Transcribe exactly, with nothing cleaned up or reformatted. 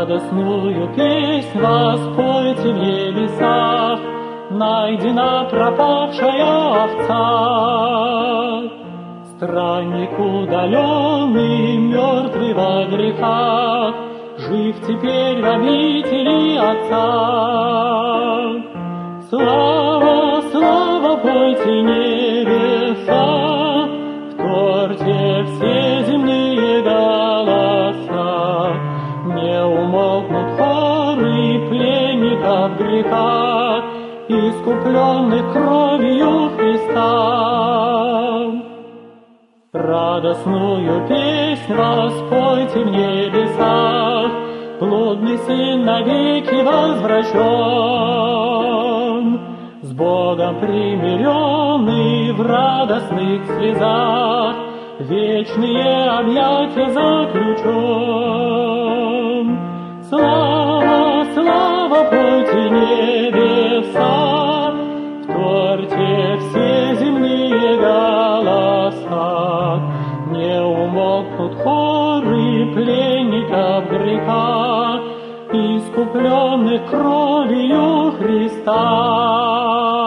Радостную песнь воспойте в небесах, найдена пропавшая овца. Странник удаленный, мертвый во грехах, жив теперь в обители Отца. Слава, слава, пойте небеса, вторьте все земные голоса. Не умолкнут хоры пленников греха, искупленных кровью Христа. Радостную песнь воспойте в небесах, блудный сын навеки возвращен, с Богом примиренный в радостных слезах, вечные объятия заключен. Слава, слава, пойте небеса, вторьте все земные голоса. Не умолкнут хоры пленников греха, искупленных кровью Христа.